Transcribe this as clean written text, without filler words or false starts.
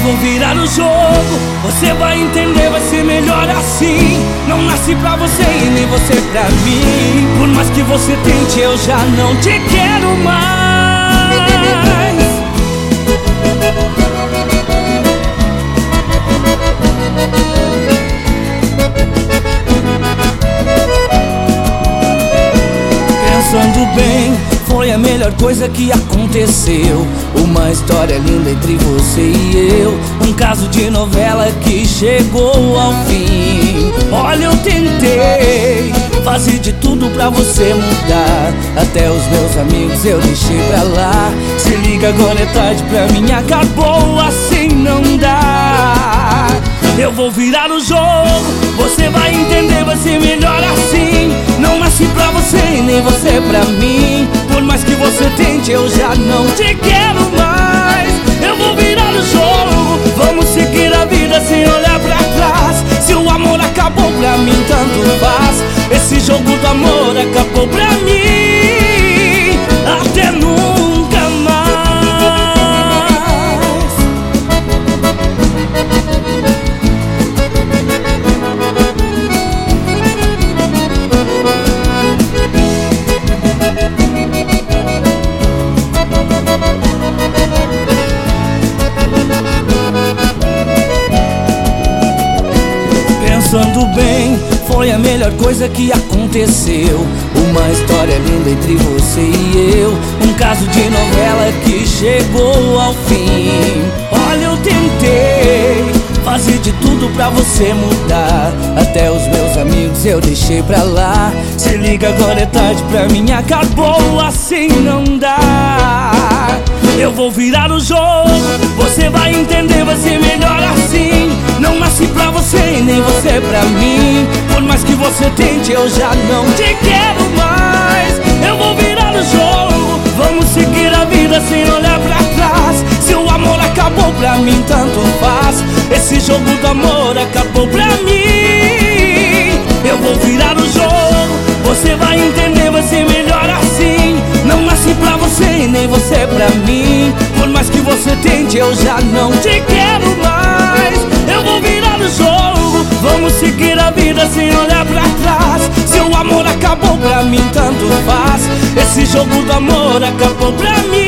vou virar o jogo, você vai entender, vai ser melhor assim. Não nasci pra você e nem você pra mim. Por mais que você tente, eu já não te quero mais. Pensando bem, foi a melhor coisa que aconteceu. Uma história linda entre você e eu, um caso de novela que chegou ao fim. Olha, eu tentei fazer de tudo pra você mudar, até os meus amigos eu deixei pra lá. Se liga, agora é tarde pra mim, acabou, assim não dá. Eu vou virar o jogo, você vai entender, vai ser melhor assim. Não nasci pra você e nem você pra mim. Por mais que você tente, eu já não te quero mais. Eu vou virar o jogo, vamos seguir a vida sem olhar pra trás. Se o amor acabou pra mim, tanto faz. Esse jogo do amor acabou pra mim, até nunca mais. Pensando bem, foi a melhor coisa que aconteceu. Uma história linda entre você e eu, um caso de novela que chegou ao fim. Olha, eu tentei fazer de tudo pra você mudar, até os meus amigos eu deixei pra lá. Se liga, agora é tarde pra mim, acabou, assim não dá. Eu vou virar o jogo, você vai entender, vai ser melhor assim. Não nasci pra você e nem você pra mim. Por mais que você tente, eu já não te quero mais. Eu vou virar o jogo, vamos seguir a vida sem olhar pra trás. Se o amor acabou pra mim, tanto faz. Esse jogo do amor acabou pra mim. Eu vou virar o jogo, você vai entender, vai ser melhor assim. Não nasci pra você e nem você pra mim. Por mais que você tente, eu já não te quero mais. Eu vou virar o jogo, vamos seguir a vida sem olhar pra trás. Se o amor acabou pra mim, tanto faz. Esse jogo do amor acabou pra mim.